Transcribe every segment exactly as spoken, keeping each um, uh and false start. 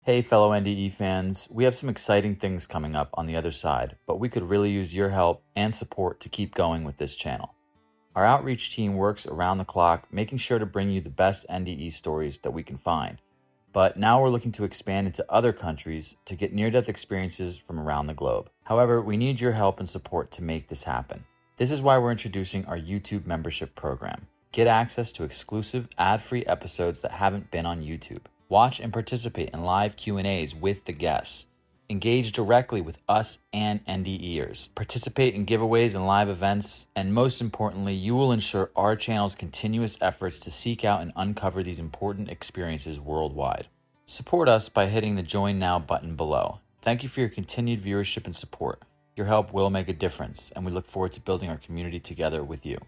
Hey, fellow N D E fans, we have some exciting things coming up on the other side, but we could really use your help and support to keep going with this channel. Our outreach team works around the clock, making sure to bring you the best N D E stories that we can find. But now we're looking to expand into other countries to get near-death experiences from around the globe. However, we need your help and support to make this happen. This is why we're introducing our YouTube membership program. Get access to exclusive ad-free episodes that haven't been on YouTube. Watch and participate in live Q and A's with the guests. Engage directly with us and NDEers. Participate in giveaways and live events. And most importantly, you will ensure our channel's continuous efforts to seek out and uncover these important experiences worldwide. Support us by hitting the Join Now button below. Thank you for your continued viewership and support. Your help will make a difference, and we look forward to building our community together with you.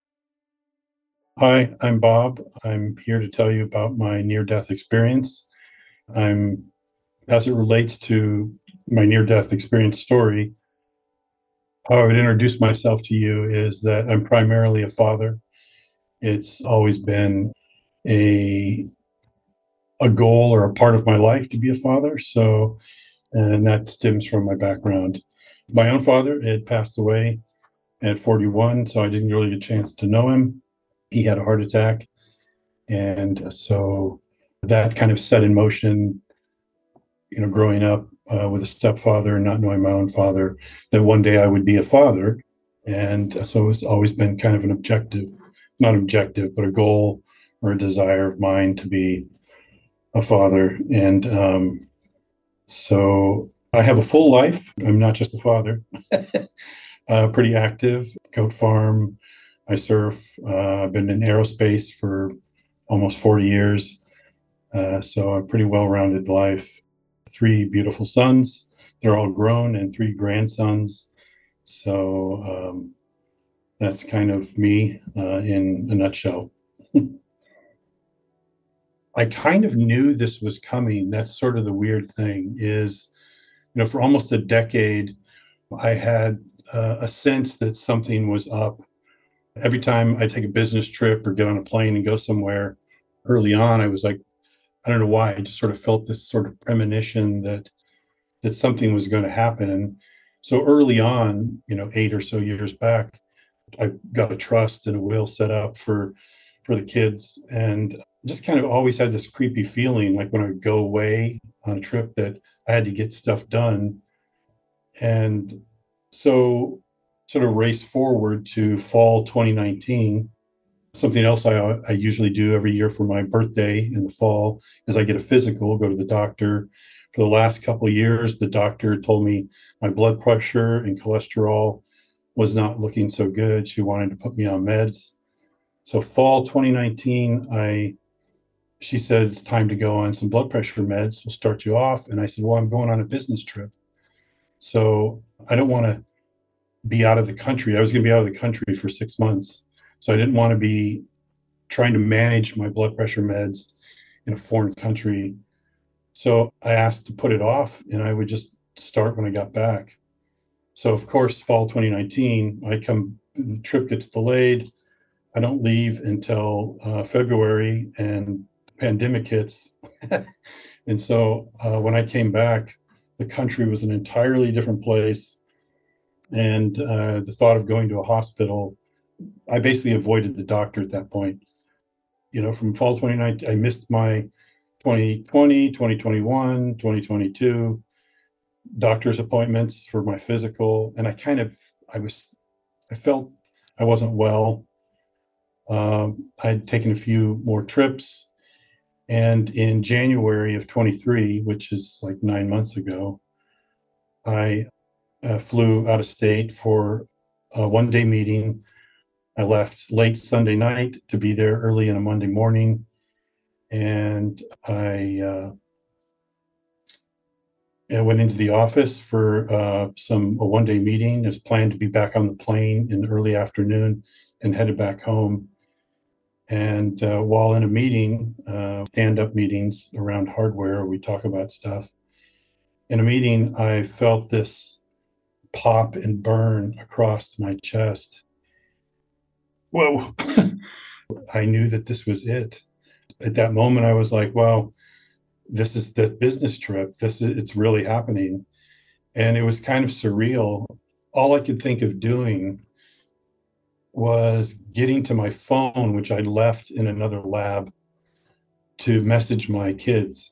Hi, I'm Bob. I'm here to tell you about my near-death experience. I'm, as it relates to my near-death experience story, how I would introduce myself to you is that I'm primarily a father. It's always been a a goal or a part of my life to be a father. So, and that stems from my background. My own father had passed away at forty-one, so I didn't really get a chance to know him. He had a heart attack. And so that kind of set in motion, you know, growing up uh, with a stepfather and not knowing my own father, that one day I would be a father. And so it's always been kind of an objective, not objective, but a goal or a desire of mine to be a father. And um, so I have a full life. I'm not just a father. uh, pretty active, goat farm. I surf. Uh, I've been in aerospace for almost forty years. Uh, so a pretty well-rounded life. Three beautiful sons. They're all grown, and three grandsons. So um, that's kind of me uh, in a nutshell. I kind of knew this was coming. That's sort of the weird thing is, you know, for almost a decade, I had uh, a sense that something was up. Every time I take a business trip or get on a plane and go somewhere, early on, I was like, I don't know why, I just sort of felt this sort of premonition that that something was going to happen. And so early on, you know, eight or so years back, I got a trust and a will set up for for the kids, and just kind of always had this creepy feeling like when I would go away on a trip that I had to get stuff done. And so sort of race forward to fall twenty nineteen. Something else I, I usually do every year for my birthday in the fall is I get a physical, go to the doctor. For the last couple of years, the doctor told me my blood pressure and cholesterol was not looking so good. She wanted to put me on meds. So fall twenty nineteen, I she said, it's time to go on some blood pressure meds. We'll start you off. And I said, well, I'm going on a business trip. So I don't want to be out of the country. I was going to be out of the country for six months. So I didn't want to be trying to manage my blood pressure meds in a foreign country. So I asked to put it off, and I would just start when I got back. So of course, fall twenty nineteen, I come, the trip gets delayed. I don't leave until uh, February, and the pandemic hits. And so uh, when I came back, the country was an entirely different place. And uh, the thought of going to a hospital, I basically avoided the doctor at that point. You know, from fall twenty nineteen, I missed my twenty twenty, twenty twenty-one, twenty twenty-two doctor's appointments for my physical. And I kind of, I was, I felt I wasn't well. Um, I had taken a few more trips. And in January of twenty-three, which is like nine months ago, I uh, flew out of state for a one day meeting. I left late Sunday night to be there early in a Monday morning. And I, uh, I went into the office for uh, some a one day meeting. It was planned to be back on the plane in the early afternoon and headed back home. And uh, while in a meeting, uh, stand-up meetings around hardware, we talk about stuff. In a meeting, I felt this pop and burn across my chest. Whoa. I knew that this was it. At that moment, I was like, well, this is the business trip. This is, it's really happening. And it was kind of surreal. All I could think of doing was getting to my phone, which I left in another lab, to message my kids.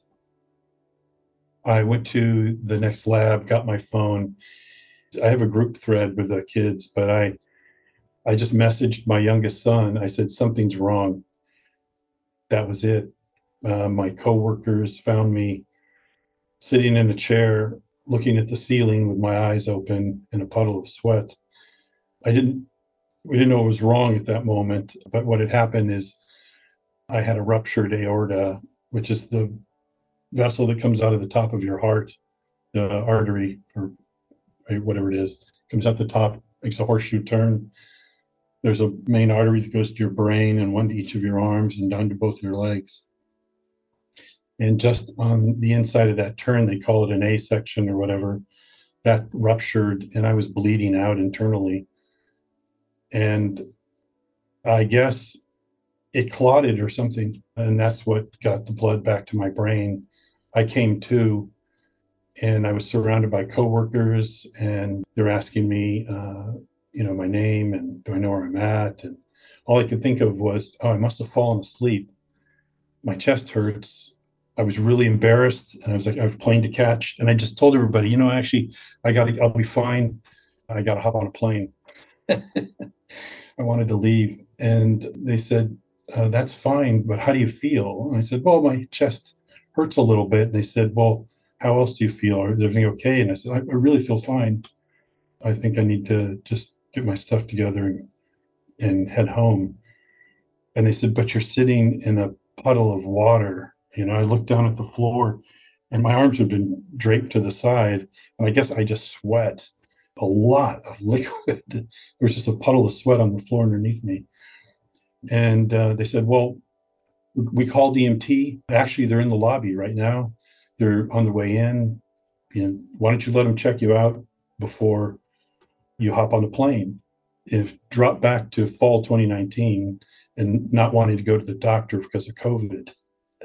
I went to the next lab, got my phone. I have a group thread with the kids, but I I just messaged my youngest son. I said, something's wrong. That was it. Uh, my coworkers found me sitting in a chair, looking at the ceiling with my eyes open in a puddle of sweat. I didn't, we didn't know what was wrong at that moment, but what had happened is I had a ruptured aorta, which is the vessel that comes out of the top of your heart, the artery or whatever it is, comes out the top, makes a horseshoe turn. There's a main artery that goes to your brain and one to each of your arms and down to both your legs. And just on the inside of that turn, they call it an A section or whatever, that ruptured and I was bleeding out internally. And I guess it clotted or something. And that's what got the blood back to my brain. I came to, and I was surrounded by coworkers and they're asking me, uh, you know, my name and do I know where I'm at? And all I could think of was, oh, I must have fallen asleep. My chest hurts. I was really embarrassed. And I was like, I have a plane to catch. And I just told everybody, you know, actually, I got to, I'll be fine. I got to hop on a plane. I wanted to leave. And they said, uh, that's fine, but how do you feel? And I said, well, my chest hurts a little bit. And they said, well, how else do you feel? Is everything okay? And I said, I, I really feel fine. I think I need to just get my stuff together and, and head home. And they said, but you're sitting in a puddle of water. You know, I looked down at the floor and my arms had been draped to the side. And I guess I just sweat a lot of liquid. There was just a puddle of sweat on the floor underneath me. And uh, they said, well, we called E M T. Actually, they're in the lobby right now. They're on the way in. And why don't you let them check you out before you hop on the plane? If drop back to fall twenty nineteen and not wanting to go to the doctor because of COVID.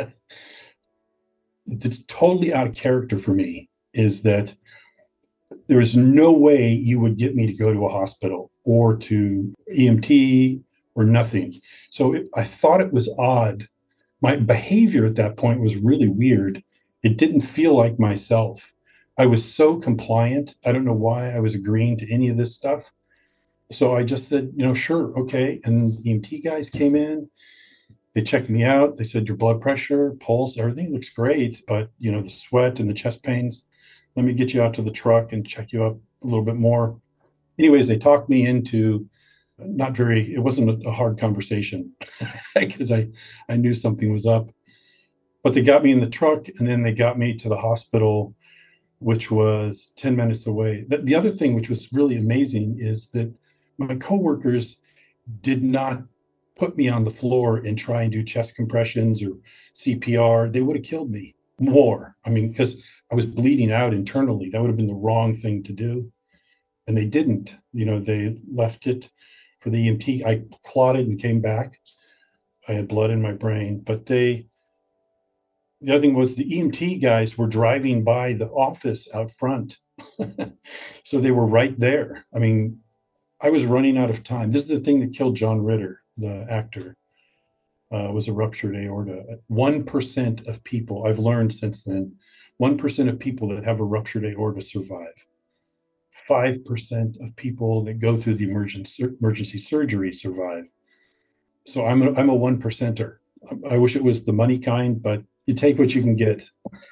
It's totally out of character for me is that there is no way you would get me to go to a hospital or to E M T or nothing. So it, I thought it was odd. My behavior at that point was really weird. It didn't feel like myself. I was so compliant. I don't know why I was agreeing to any of this stuff. So I just said, you know, sure, okay. And the E M T guys came in. They checked me out. They said, your blood pressure, pulse, everything looks great. But, you know, the sweat and the chest pains, let me get you out to the truck and check you up a little bit more. Anyways, they talked me into not very, it wasn't a hard conversation because I, I knew something was up. But they got me in the truck and then they got me to the hospital, which was ten minutes away. The, the other thing, which was really amazing, is that my coworkers did not put me on the floor and try and do chest compressions or C P R. They would have killed me more. I mean, because I was bleeding out internally. That would have been the wrong thing to do. And they didn't. You know, they left it for the E M T. I clotted and came back. I had blood in my brain. But they, the other thing was the E M T guys were driving by the office out front. So they were right there. I mean, I was running out of time. This is the thing that killed John Ritter, the actor, uh, was a ruptured aorta. one percent of people, I've learned since then, one percent of people that have a ruptured aorta survive. five percent of people that go through the emergency, emergency surgery survive. So I'm a, I'm a one percenter. I wish it was the money kind, but you take what you can get.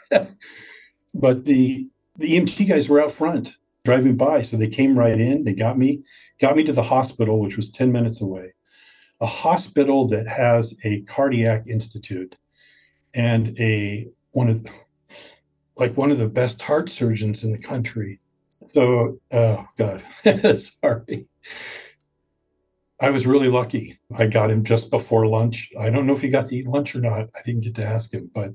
But the, the E M T guys were out front driving by. So they came right in, they got me, got me to the hospital, which was ten minutes away. A hospital that has a cardiac institute and a one of like one of the best heart surgeons in the country. So, oh God, sorry. I was really lucky. I got him just before lunch. I don't know if he got to eat lunch or not. I didn't get to ask him, but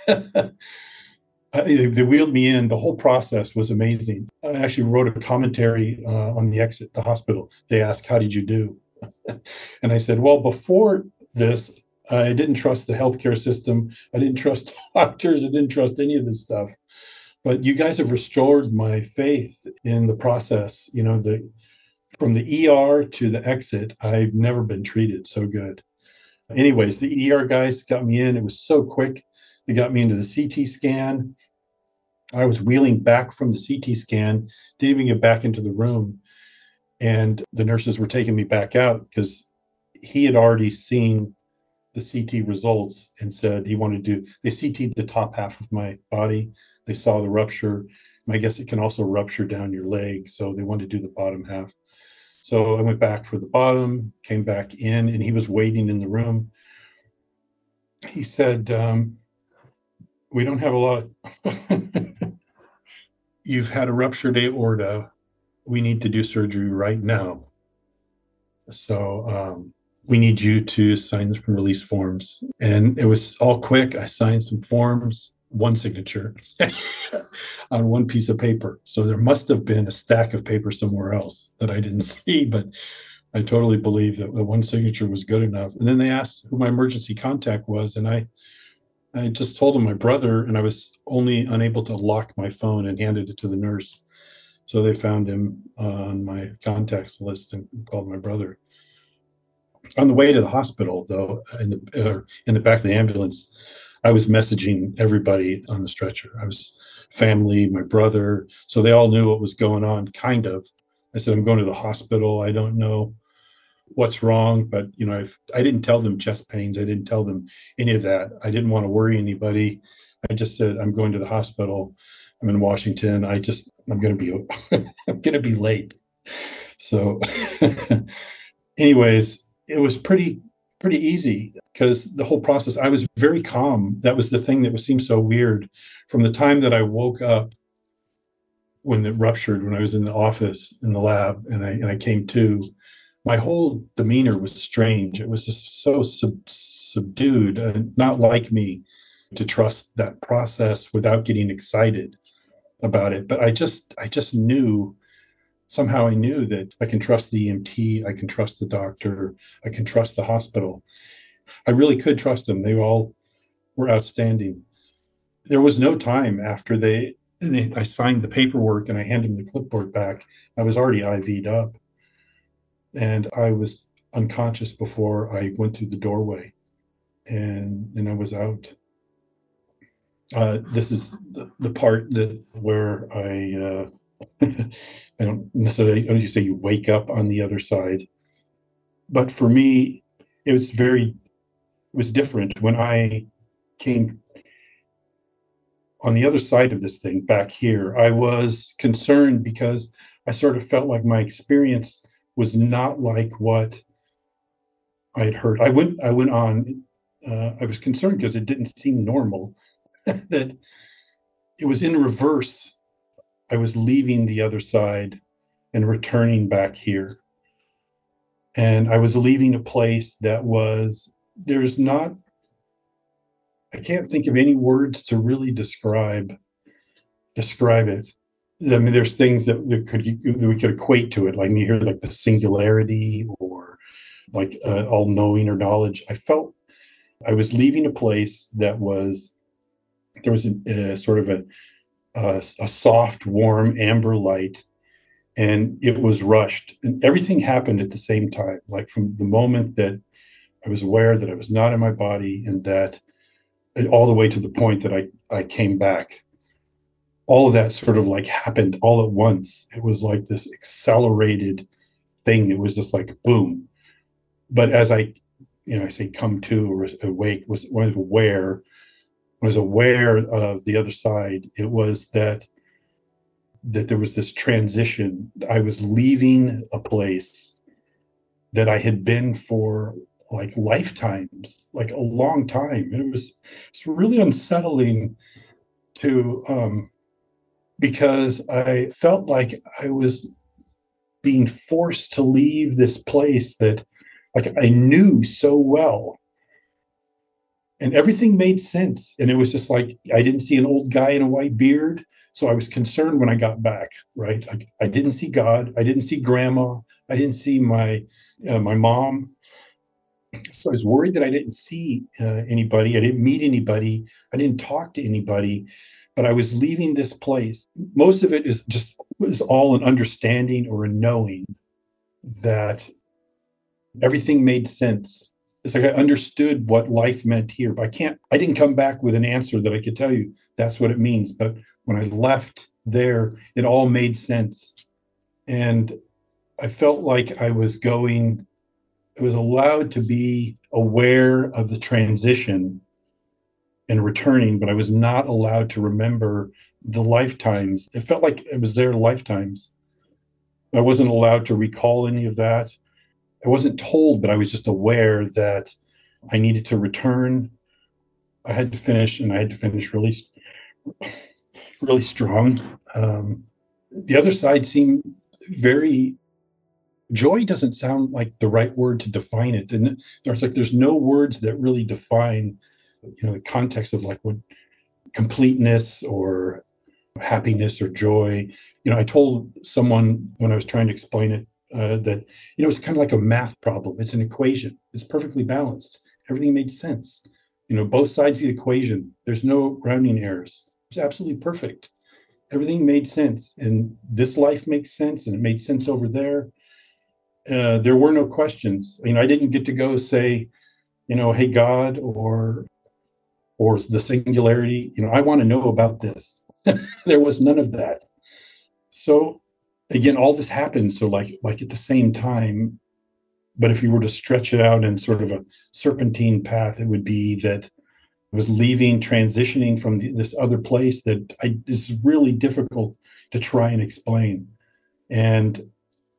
they wheeled me in. The whole process was amazing. I actually wrote a commentary uh, on the exit, the hospital. They asked, how did you do? And I said, well, before this, I didn't trust the healthcare system. I didn't trust doctors. I didn't trust any of this stuff. But you guys have restored my faith in the process. You know, the from the E R to the exit, I've never been treated so good. Anyways, the E R guys got me in. It was so quick. They got me into the C T scan. I was wheeling back from the C T scan, didn't even get back into the room. And the nurses were taking me back out because he had already seen the C T results and said he wanted to do, they C T'd the top half of my body. They saw the rupture. I guess it can also rupture down your leg. So they wanted to do the bottom half. So I went back for the bottom, came back in, and he was waiting in the room. He said, um, we don't have a lot of, you've had a ruptured aorta. We need to do surgery right now. So um, we need you to sign some release forms. And it was all quick. I signed some forms, one signature on one piece of paper. So there must have been a stack of paper somewhere else that I didn't see, but I totally believe that the one signature was good enough. And then they asked who my emergency contact was. And I, I just told them my brother, and I was only unable to lock my phone and handed it to the nurse. So they found him on my contacts list and called my brother. On the way to the hospital, though, in the uh, in the back of the ambulance, I was messaging everybody on the stretcher. I was family, my brother, so they all knew what was going on, kind of. I said, I'm going to the hospital. I don't know what's wrong, but you know, I've, I didn't tell them chest pains. I didn't tell them any of that. I didn't want to worry anybody. I just said, I'm going to the hospital. I'm in Washington. I just, I'm going to be, I'm going to be late. So anyways, it was pretty, pretty easy because the whole process, I was very calm. That was the thing that was seemed so weird from the time that I woke up when it ruptured, when I was in the office in the lab and I, and I came to, my whole demeanor was strange. It was just so sub, subdued and not like me to trust that process without getting excited about it. But I just, I just knew, somehow I knew that I can trust the E M T, I can trust the doctor, I can trust the hospital. I really could trust them. They all were outstanding. There was no time after they, they I signed the paperwork and I handed them the clipboard back. I was already I V'd up. And I was unconscious before I went through the doorway, and and I was out. Uh, this is the, the part that where I uh, I don't necessarily, I don't you say you wake up on the other side, but for me, it was very, it was different when I came on the other side of this thing back here. I was concerned because I sort of felt like my experience was not like what I had heard. I went, I went on, uh, I was concerned because it didn't seem normal that it was in reverse. I was leaving the other side and returning back here. And I was leaving a place that was, there's not, I can't think of any words to really describe, describe it. I mean, there's things that, that could that we could equate to it, like you hear like the singularity or like uh, all knowing or knowledge. I felt I was leaving a place that was, there was a, a sort of a, a a soft, warm amber light, and it was rushed, and everything happened at the same time. Like from the moment that I was aware that I was not in my body, and that all the way to the point that I I came back. All of that sort of like happened all at once. It was like this accelerated thing. It was just like boom. But as I, you know, I say come to or awake, was when I was aware, when I was aware of the other side, it was that that there was this transition. I was leaving a place that I had been for like lifetimes, like a long time. And it was it's really unsettling to um because I felt like I was being forced to leave this place that like I knew so well. And everything made sense. And it was just like, I didn't see an old guy in a white beard. So I was concerned when I got back, right? Like I didn't see God. I didn't see grandma. I didn't see my, uh, my mom. So I was worried that I didn't see uh, anybody. I didn't meet anybody. I didn't talk to anybody, but I was leaving this place. Most of it is just was all an understanding or a knowing that everything made sense. It's like I understood what life meant here, but I can't, I didn't come back with an answer that I could tell you that's what it means. But when I left there, it all made sense. And I felt like I was going, I was allowed to be aware of the transition and returning, but I was not allowed to remember the lifetimes. It felt like it was their lifetimes. I wasn't allowed to recall any of that. I wasn't told, but I was just aware that I needed to return. I had to finish, and I had to finish really, really strong. Um, the other side seemed very, joy doesn't sound like the right word to define it. And there's like, there's no words that really define, you know, the context of like what completeness or happiness or joy. You know, I told someone when I was trying to explain it uh, that, you know, it's kind of like a math problem. It's an equation. It's perfectly balanced. Everything made sense. You know, both sides of the equation, there's no rounding errors. It's absolutely perfect. Everything made sense. And this life makes sense, and it made sense over there. Uh, there were no questions. You know, I didn't get to go say, you know, hey, God, or or the singularity, you know, I want to know about this. There was none of that. So again, all this happened. So like, like at the same time, but if you were to stretch it out in sort of a serpentine path, it would be that I was leaving, transitioning from the, this other place that I, is really difficult to try and explain. And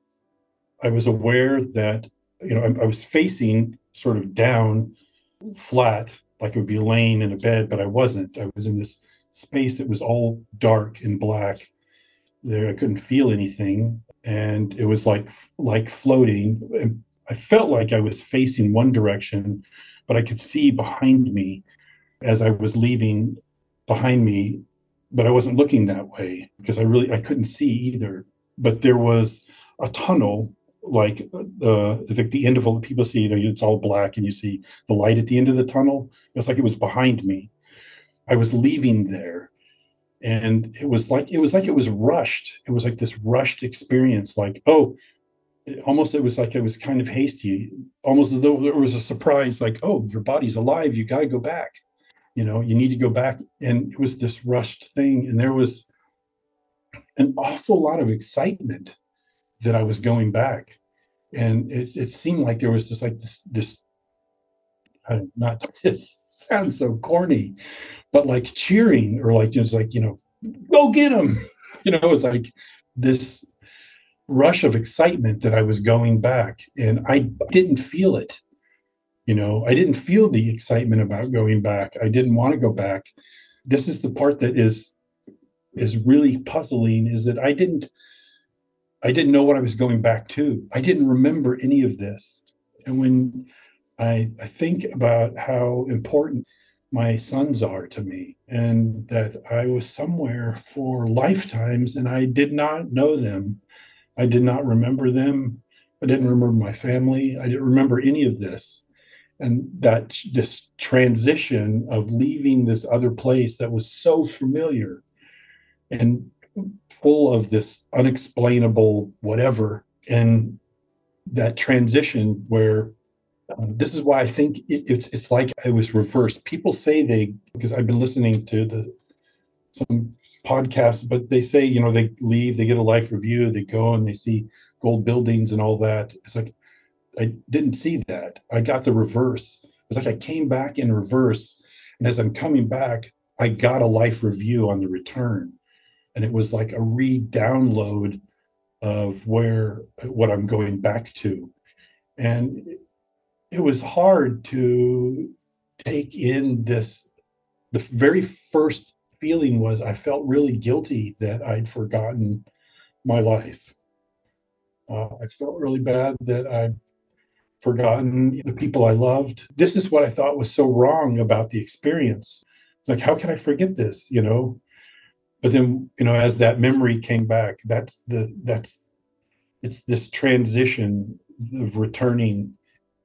I was aware that, you know, I, I was facing sort of down flat, like it would be laying in a bed, but I wasn't. I was in this space that was all dark and black. There, I couldn't feel anything, and it was like like floating. And I felt like I was facing one direction, but I could see behind me as I was leaving behind me, but I wasn't looking that way because I really I couldn't see either. But there was a tunnel, like the like the end of all people see, you know, it's all black and you see the light at the end of the tunnel. It's like it was behind me. I was leaving there, and it was like it was like it was rushed. It was like this rushed experience. Like, oh, it, almost it was like it was kind of hasty, almost as though there was a surprise. Like, oh, your body's alive. You got to go back. You know, you need to go back. And it was this rushed thing, and there was an awful lot of excitement that I was going back. And it, it seemed like there was just like this, this I don't, not, it sounds so corny, but like cheering or like just like, you know, go get him. You know, it was like this rush of excitement that I was going back, and I didn't feel it. You know, I didn't feel the excitement about going back. I didn't want to go back. This is the part that is is really puzzling, is that I didn't I didn't know what I was going back to. I didn't remember any of this. And when I, I think about how important my sons are to me, and that I was somewhere for lifetimes and I did not know them, I did not remember them, I didn't remember my family, I didn't remember any of this. And that this transition of leaving this other place that was so familiar and full of this unexplainable whatever, and that transition where uh, this is why I think it, it's it's like it was reversed. People say they, because I've been listening to the some podcasts, but they say, you know, they leave, they get a life review, they go and they see gold buildings and all that. It's like I didn't see that. I got the reverse. It's like I came back in reverse, and as I'm coming back, I got a life review on the return. And it was like a re-download of where what I'm going back to. And it was hard to take in this. The very first feeling was I felt really guilty that I'd forgotten my life. Uh, I felt really bad that I'd forgotten the people I loved. This is what I thought was so wrong about the experience. Like, how can I forget this, you know? But then, you know, as that memory came back, that's the that's it's this transition of returning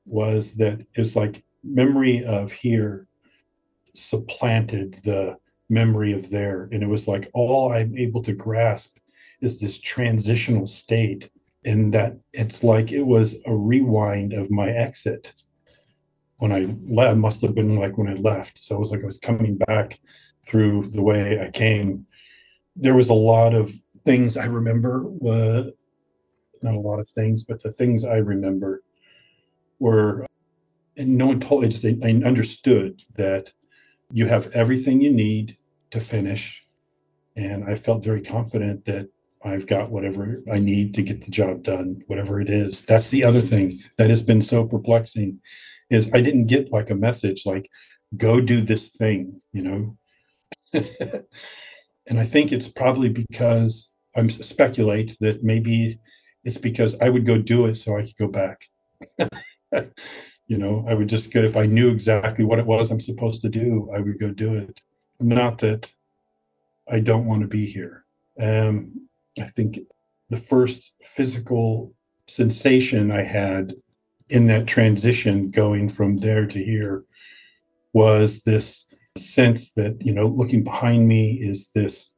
was that it's like memory of here supplanted the memory of there. And it was like all I'm able to grasp is this transitional state. And that it's like it was a rewind of my exit when I left, must have been like when I left. So it was like I was coming back through the way I came. There was a lot of things I remember, uh, not a lot of things, but the things I remember were, and no one told, I just, I understood that you have everything you need to finish. And I felt very confident that I've got whatever I need to get the job done, whatever it is. That's the other thing that has been so perplexing is I didn't get like a message like, go do this thing, you know? And I think it's probably because I'm speculate that maybe it's because I would go do it so I could go back. You know, I would just go, if I knew exactly what it was I'm supposed to do, I would go do it. Not that I don't want to be here. Um, I think the first physical sensation I had in that transition going from there to here was this sense that, you know, looking behind me is this,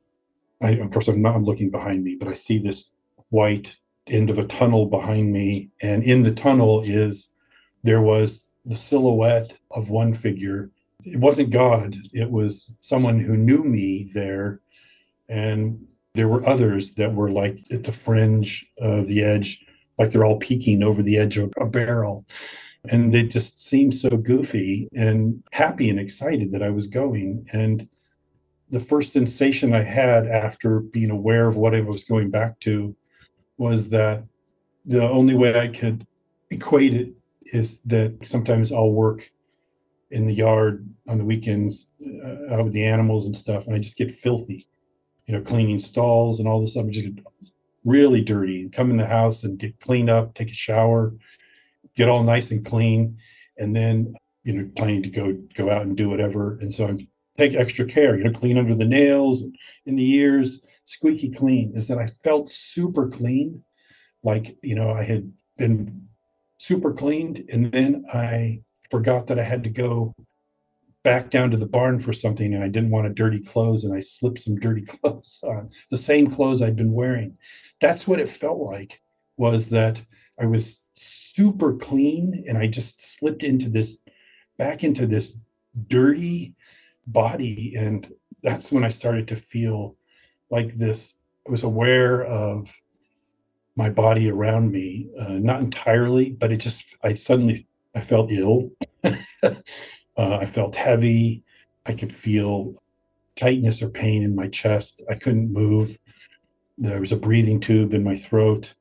I, of course, I'm not looking behind me, but I see this white end of a tunnel behind me. And in the tunnel is, there was the silhouette of one figure. It wasn't God, it was someone who knew me there. And there were others that were like at the fringe of the edge, like they're all peeking over the edge of a barrel. And they just seemed so goofy and happy and excited that I was going. And the first sensation I had after being aware of what I was going back to was that the only way I could equate it is that sometimes I'll work in the yard on the weekends uh, out with the animals and stuff, and I just get filthy, you know, cleaning stalls and all this stuff. I just get really dirty and come in the house and get cleaned up, take a shower, get all nice and clean, and then, you know, planning to go go out and do whatever. And so I'm take extra care, you know, clean under the nails, in the ears, squeaky clean. Is that I felt super clean, like, you know, I had been super cleaned, and then I forgot that I had to go back down to the barn for something, and I didn't want to dirty clothes, and I slipped some dirty clothes on, the same clothes I'd been wearing. That's what it felt like, was that I was super clean and I just slipped into this, back into this dirty body. And that's when I started to feel like this. I was aware of my body around me, uh, not entirely, but it just, I suddenly, I felt ill. uh, I felt heavy. I could feel tightness or pain in my chest. I couldn't move. There was a breathing tube in my throat.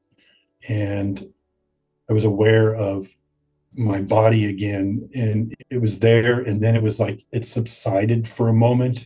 And I was aware of my body again. And it was there. And then it was like it subsided for a moment.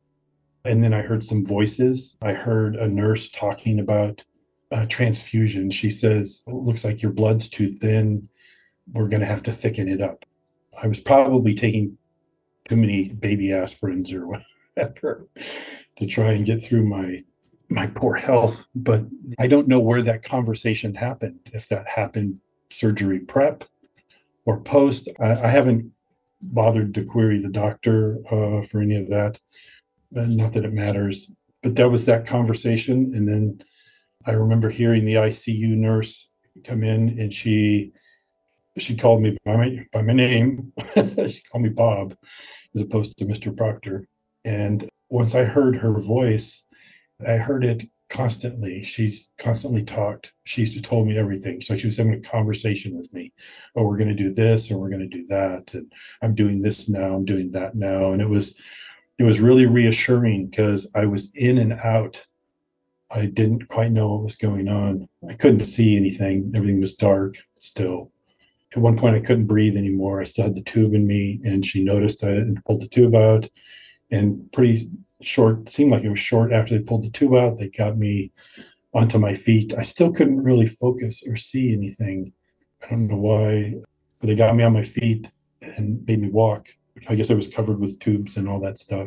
And then I heard some voices. I heard a nurse talking about uh, transfusion. She says, "It looks like your blood's too thin. We're going to have to thicken it up." I was probably taking too many baby aspirins or whatever to try and get through my my poor health. But I don't know where that conversation happened, if that happened surgery prep or post. I, I haven't bothered to query the doctor uh, for any of that. Uh, not that it matters, but that was that conversation. And then I remember hearing the I C U nurse come in, and she she called me by my by my name. She called me Bob as opposed to Mister Proctor. And once I heard her voice, I heard it constantly. She constantly talked. She used to told me everything. So she was having a conversation with me. Oh, we're going to do this, or we're going to do that, and I'm doing this now. I'm doing that now. And it was it was really reassuring because I was in and out. I didn't quite know what was going on. I couldn't see anything. Everything was dark still. At one point, I couldn't breathe anymore. I still had the tube in me, and she noticed I pulled the tube out. And pretty short, seemed like it was short after they pulled the tube out, they got me onto my feet. I still couldn't really focus or see anything. I don't know why, but they got me on my feet and made me walk. I guess I was covered with tubes and all that stuff.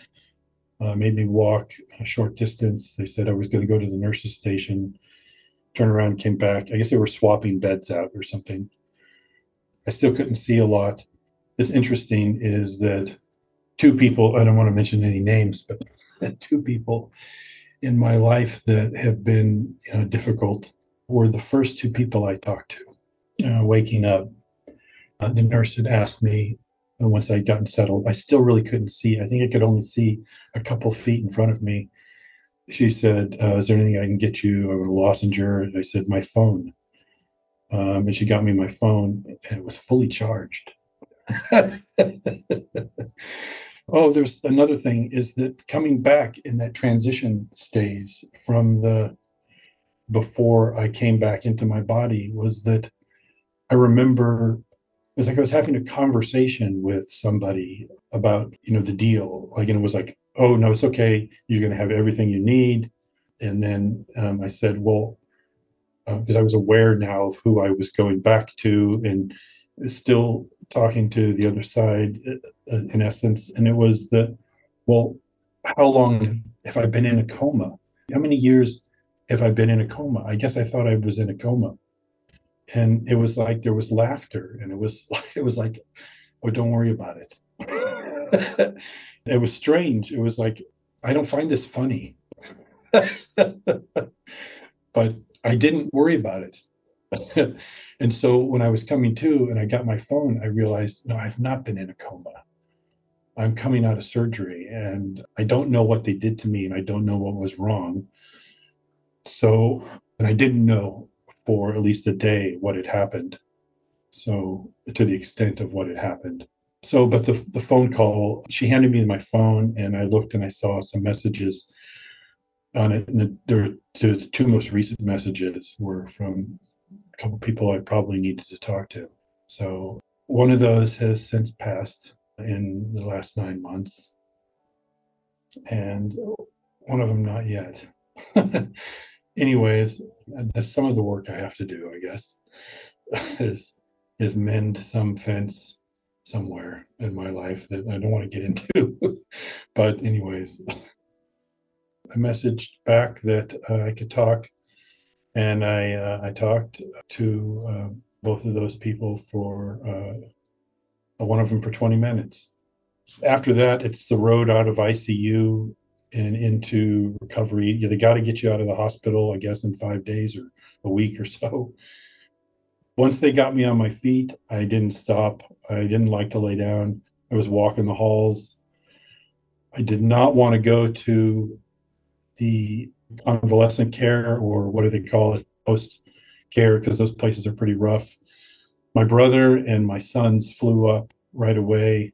Uh, made me walk a short distance. They said I was going to go to the nurse's station, turn around, came back. I guess they were swapping beds out or something. I still couldn't see a lot. It's interesting is that two people, I don't want to mention any names, but two people in my life that have been, you know, difficult were the first two people I talked to. Uh, waking up, uh, the nurse had asked me, and once I'd gotten settled, I still really couldn't see. I think I could only see a couple feet in front of me. She said, uh, "Is there anything I can get you?" A lozenge. I said, "My phone." Um, and she got me my phone, and it was fully charged. Oh, there's another thing is that coming back in that transition stage from the before I came back into my body was that I remember it was like I was having a conversation with somebody about, you know, the deal. Like, and it was like, oh, no, it's okay. You're going to have everything you need. And then um, I said, well, because uh, I was aware now of who I was going back to and still talking to the other side uh, in essence. And it was that, well, how long have I been in a coma? How many years have I been in a coma? I guess I thought I was in a coma. And it was like there was laughter, and it was it was like, oh, don't worry about it. It was strange. It was like, I don't find this funny. But I didn't worry about it. And so when I was coming to and I got my phone, I realized, no, I've not been in a coma. I'm coming out of surgery and I don't know what they did to me and I don't know what was wrong. So, and I didn't know for at least a day what had happened. So, to the extent of what had happened. So, but the, the phone call, she handed me my phone and I looked and I saw some messages on it. And the, there, the two most recent messages were from a couple of people I probably needed to talk to. So, one of those has since passed in the last nine months, and one of them not yet. Anyways, that's some of the work I have to do, I guess, is is mend some fence somewhere in my life that I don't want to get into. But anyways, I messaged back that uh, I could talk, and I uh, I talked to uh, both of those people for uh, one of them for twenty minutes. After that, it's the road out of I C U and into recovery. Yeah, they got to get you out of the hospital, I guess, in five days or a week or so. Once they got me on my feet, I didn't stop. I didn't like to lay down. I was walking the halls. I did not want to go to the convalescent care, or what do they call it, post care, because those places are pretty rough. My brother and my sons flew up right away,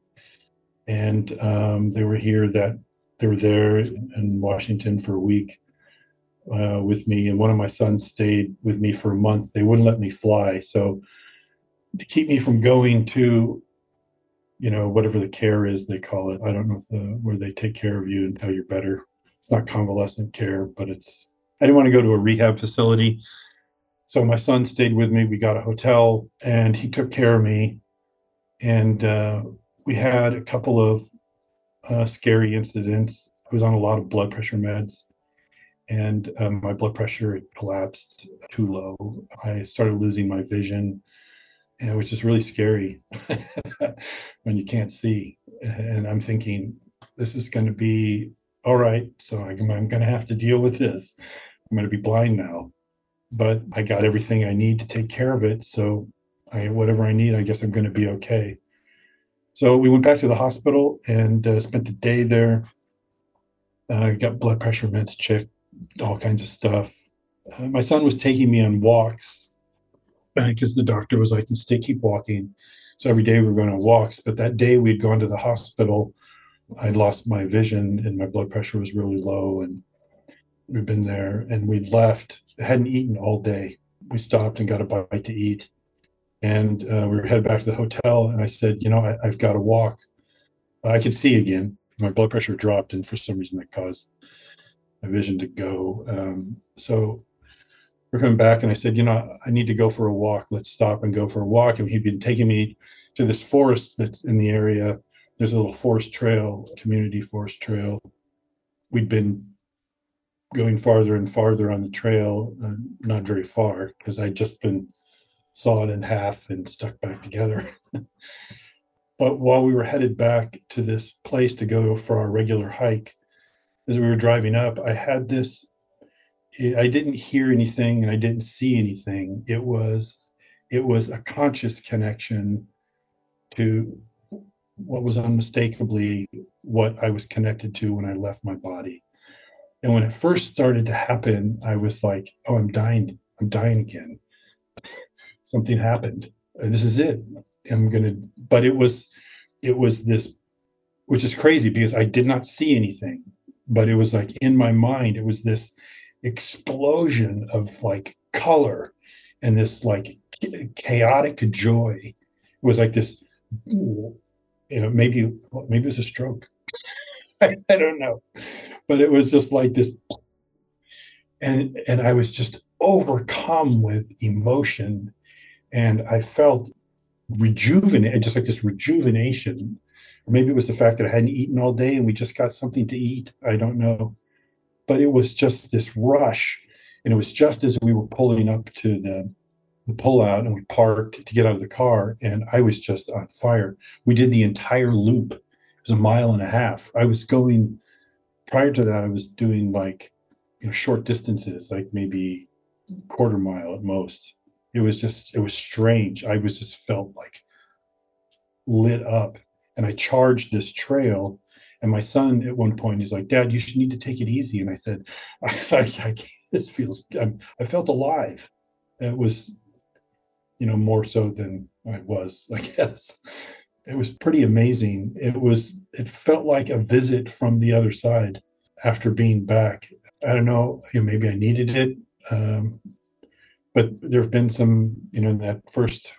and um, they were here that they were there in Washington for a week uh, with me, and one of my sons stayed with me for a month. They wouldn't let me fly, so to keep me from going to, you know, whatever the care is they call it. I don't know if the where they take care of you until you're better. It's not convalescent care, but it's. I didn't want to go to a rehab facility, so my son stayed with me. We got a hotel, and he took care of me, and uh, we had a couple of uh, scary incidents. I was on a lot of blood pressure meds, and um, my blood pressure collapsed too low. I started losing my vision, and which is really scary when you can't see. And I'm thinking, this is going to be all right. So I'm, I'm going to have to deal with this. I'm going to be blind now, but I got everything I need to take care of it. So I, whatever I need, I guess I'm going to be okay. So we went back to the hospital and uh, spent a day there. I uh, got blood pressure meds checked, all kinds of stuff. Uh, my son was taking me on walks because the doctor was like, stay, keep walking. So every day we were going on walks. But that day we'd gone to the hospital, I'd lost my vision and my blood pressure was really low. And we'd been there and we'd left. I hadn't eaten all day. We stopped and got a bite to eat. And uh, we were headed back to the hotel. And I said, you know, I, I've got to walk. I could see again. My blood pressure dropped, and for some reason that caused my vision to go. Um, so we're coming back, and I said, you know, I need to go for a walk. Let's stop and go for a walk. And he'd been taking me to this forest that's in the area. There's a little forest trail, community forest trail. We'd been going farther and farther on the trail, uh, not very far, because I'd just been sawed in half and stuck back together. But while we were headed back to this place to go for our regular hike, as we were driving up, I had this, I didn't hear anything and I didn't see anything. It was, it was a conscious connection to what was unmistakably what I was connected to when I left my body. And when it first started to happen, I was like, oh, I'm dying. I'm dying again. Something happened. This is it. I'm gonna, but it was, it was this, which is crazy because I did not see anything, but it was like in my mind, it was this explosion of like color and this like chaotic joy. It was like this, you know, maybe, maybe it was a stroke. I, I don't know, but it was just like this. And, and I was just overcome with emotion, and I felt rejuvenated, just like this rejuvenation. Or maybe it was the fact that I hadn't eaten all day and we just got something to eat. I don't know. But it was just this rush. And it was just as we were pulling up to the, the pullout and we parked to get out of the car. And I was just on fire. We did the entire loop. It was a mile and a half. I was going, prior to that, I was doing like, you know, short distances, like maybe quarter mile at most. It was just, it was strange. I was just felt like lit up, and I charged this trail. And my son at one point, he's like, Dad, you should need to take it easy. And I said, I, I, I can't, this feels, I'm, I felt alive. It was, you know, more so than I was, I guess. It was pretty amazing. It was, it felt like a visit from the other side after being back. I don't know, you know, maybe I needed it. Um, but there have been some, you know, in that first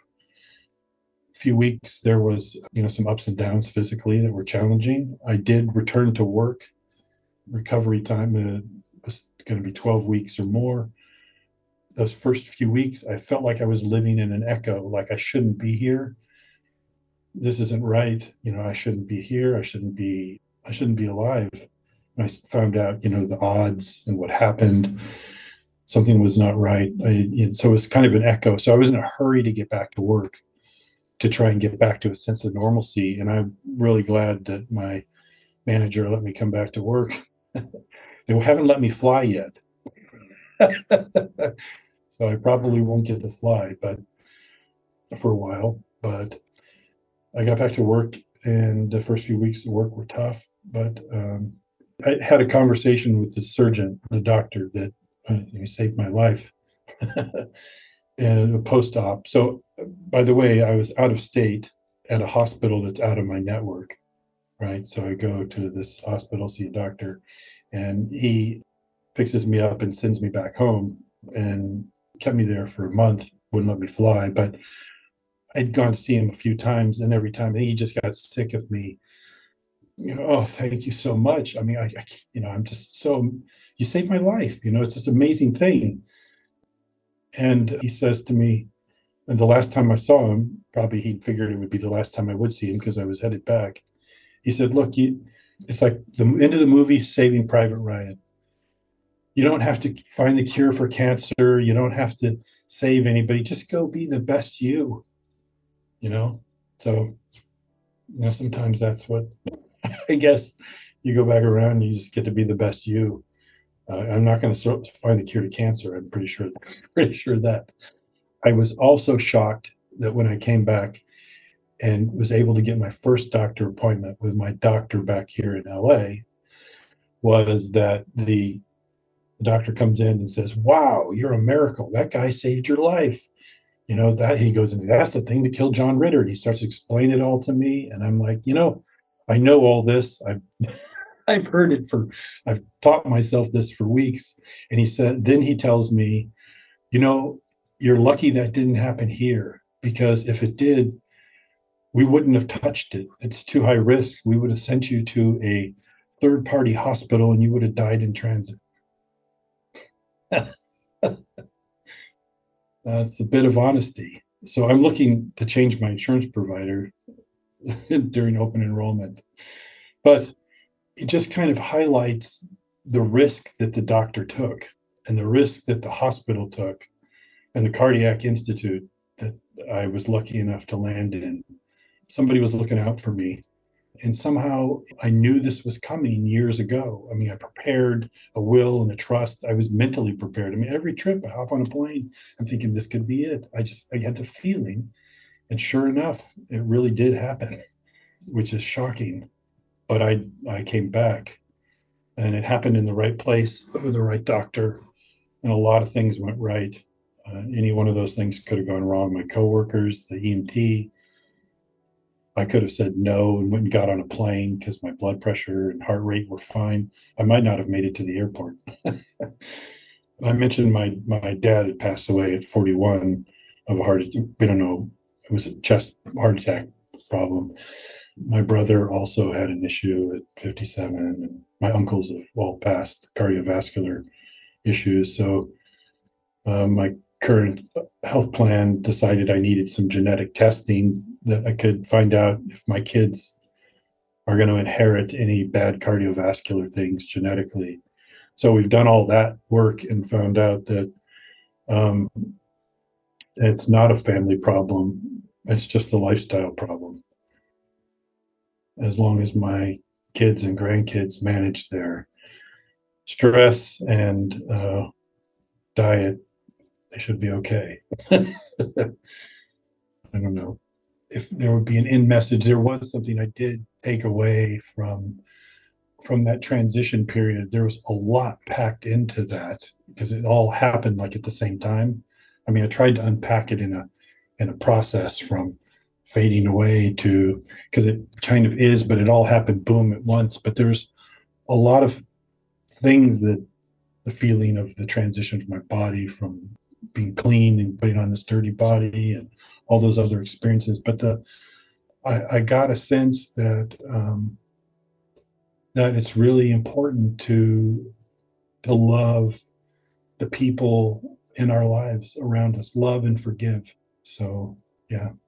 few weeks, there was, you know, some ups and downs physically that were challenging. I did return to work. Recovery time uh, was going to be twelve weeks or more. Those first few weeks, I felt like I was living in an echo, like I shouldn't be here. This isn't right. You know, I shouldn't be here. I shouldn't be, I shouldn't be alive. And I found out, you know, the odds and what happened. Something was not right. I, so it was kind of an echo. So I was in a hurry to get back to work, to try and get back to a sense of normalcy. And I'm really glad that my manager let me come back to work. They haven't let me fly yet. So I probably won't get to fly, but for a while. But I got back to work, and the first few weeks of work were tough. But um, I had a conversation with the surgeon, the doctor that uh, he saved my life, and a post-op. So, by the way, I was out of state at a hospital that's out of my network, right? So I go to this hospital, see a doctor, and he fixes me up and sends me back home, and kept me there for a month, wouldn't let me fly. But I'd gone to see him a few times, and every time he just got sick of me. You know, oh, thank you so much. I mean, I, I you know, I'm just so, you saved my life. You know, it's this amazing thing. And he says to me, and the last time I saw him, probably he figured it would be the last time I would see him because I was headed back. He said, look, you, it's like the end of the movie, Saving Private Ryan. You don't have to find the cure for cancer. You don't have to save anybody. Just go be the best you, you know? So, you know, sometimes that's what, I guess you go back around and you just get to be the best you. Uh, I'm not going to find the cure to cancer. I'm pretty sure, pretty sure that. I was also shocked that when I came back and was able to get my first doctor appointment with my doctor back here in L A, was that the, the doctor comes in and says, wow, you're a miracle. That guy saved your life. You know, that he goes, and that's the thing to kill John Ritter. And he starts to explain it all to me. And I'm like, you know, I know all this. I've I've heard it for, I've taught myself this for weeks. And he said, then he tells me, you know, you're lucky that didn't happen here, because if it did, we wouldn't have touched it. It's too high risk. We would have sent you to a third party hospital and you would have died in transit. That's a bit of honesty. So I'm looking to change my insurance provider during open enrollment. But it just kind of highlights the risk that the doctor took and the risk that the hospital took and the Cardiac Institute that I was lucky enough to land in. Somebody was looking out for me. And somehow I knew this was coming years ago. I mean, I prepared a will and a trust. I was mentally prepared. I mean, every trip I hop on a plane, I'm thinking this could be it. I just, I had the feeling. And sure enough, it really did happen, which is shocking. But I, I came back and it happened in the right place with the right doctor. And a lot of things went right. Uh, any one of those things could have gone wrong. My coworkers, the E M T, I could have said no and went and got on a plane because my blood pressure and heart rate were fine. I might not have made it to the airport. I mentioned my my dad had passed away at forty-one of a heart. We don't know. It was a chest heart attack problem. My brother also had an issue at fifty-seven, and my uncles have all passed cardiovascular issues. So uh, my current health plan decided I needed some genetic testing that I could find out if my kids are going to inherit any bad cardiovascular things genetically. So we've done all that work and found out that um, it's not a family problem. It's just a lifestyle problem. As long as my kids and grandkids manage their stress and uh, diet, they should be okay. I don't know if there would be an end message. There was something I did take away from from that transition period. There was a lot packed into that because it all happened like at the same time. I mean, I tried to unpack it in a in a process from fading away to, because it kind of is, but it all happened boom at once. But there's a lot of things that the feeling of the transition of my body from being clean and putting on this dirty body and all those other experiences. But the I, I got a sense that um, that it's really important to to love the people in our lives around us, love and forgive. So yeah.